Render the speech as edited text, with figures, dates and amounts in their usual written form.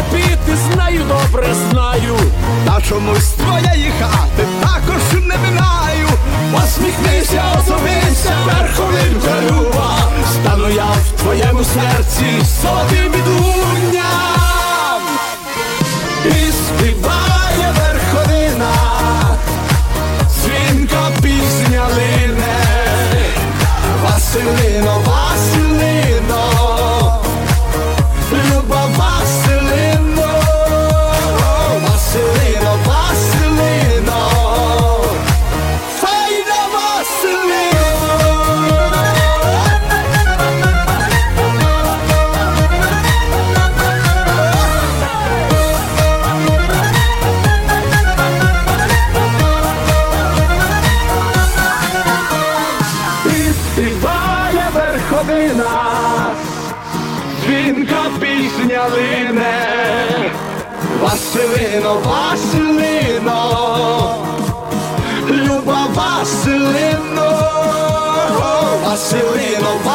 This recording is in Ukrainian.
піти, знаю, добре знаю. Та чомусь твоєї хати також не минаю. Посміхнися, озовися, верховинка люба, стану я в твоєму серці золотим відлунням. І співає верховина, дзвінка пісня лине. Василино, Василино, люба Василино, Василино, Василино, файна Василино. І співає верховина, дзвінка пісня лине. Василино, Василино, люба Василино, Василино,